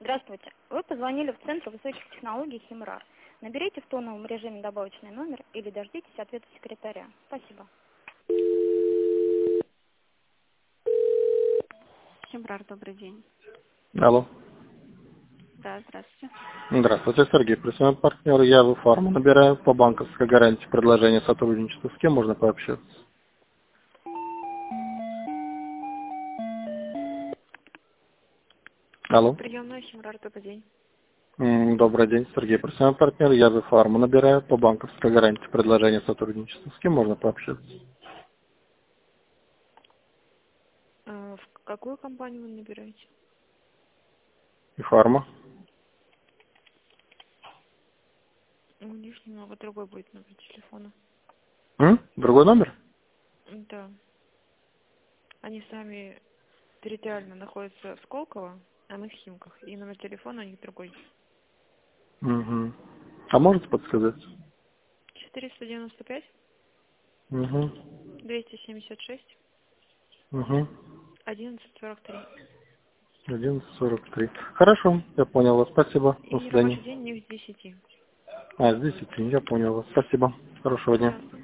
Здравствуйте. Вы позвонили в Центр высоких технологий Химрар. Наберите в тоновом режиме добавочный номер или дождитесь ответа секретаря. Спасибо. Химрар, добрый день. Алло. Да, здравствуйте. Здравствуйте, Сергей, представляю партнер. Я в фарму набираю по банковской гарантии предложение сотрудничества. С кем можно пообщаться? Алло. Приемная Химрар, добрый день. Добрый день, Сергей, представляю партнер. Я в фарму набираю по банковской гарантии предложение сотрудничества. С кем можно пообщаться? В какую компанию вы набираете? И фарма. У них немного другой будет номер телефона. Другой номер? Да. Они сами территориально находятся в Сколково, а мы в Химках. И номер телефона у них другой. Угу. А можете подсказать? 495 Угу. 276 Угу. 1143. 11:43. Хорошо, я понял вас. Спасибо. До И свидания. рабочий день у них с 10. Здесь я понял вас. Спасибо. Хорошего дня. Пожалуйста.